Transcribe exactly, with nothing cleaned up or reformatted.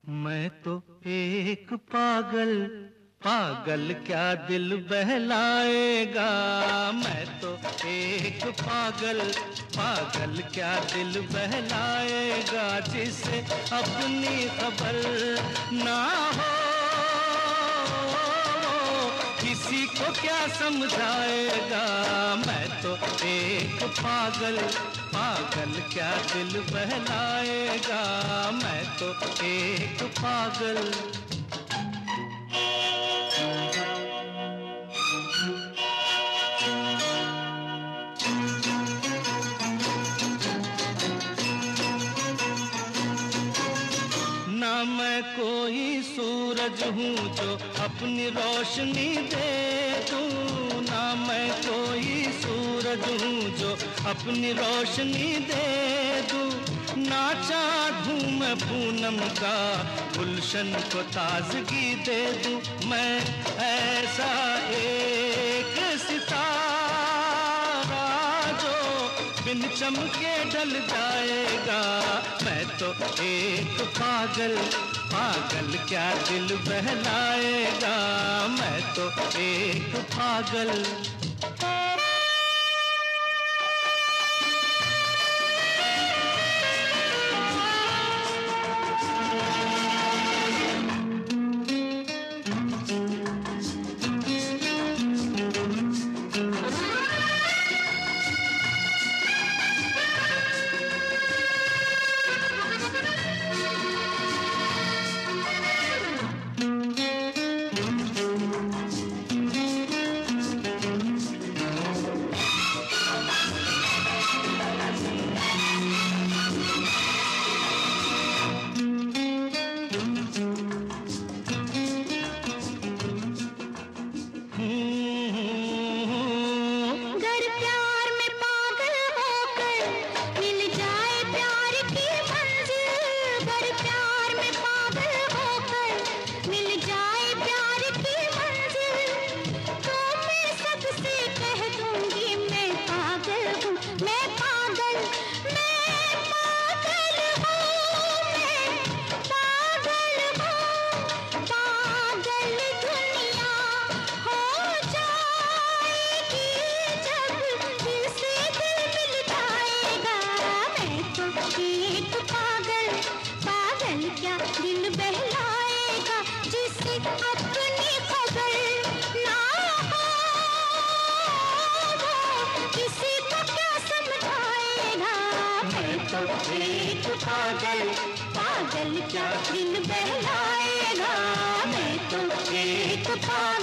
मैं तो एक पागल, पागल क्या दिल बहलाएगा। मैं तो एक पागल, पागल क्या दिल बहलाएगा। जिसे अपनी खबर ना हो किसी को क्या समझाएगा। मैं तो एक पागल, पागल क्या दिल बहलाएगा। मैं तो एक पागल। ना मैं कोई सूरज हूँ जो अपनी रोशनी दे दूँ। ना मैं कोई सूरज हूँ जो अपनी रोशनी दे दूँ। ना चाँद हूँ मैं पूनम का गुलशन को ताजगी दे दूँ। मैं ऐसा एक सितारा जो बिन चमके ढल जाएगा। मैं तो एक पागल, पागल क्या दिल बहलाएगा। मैं तो एक पागल। एक पागल, पागल क्या दिल बहलाएगा। मैं तो एक पागल।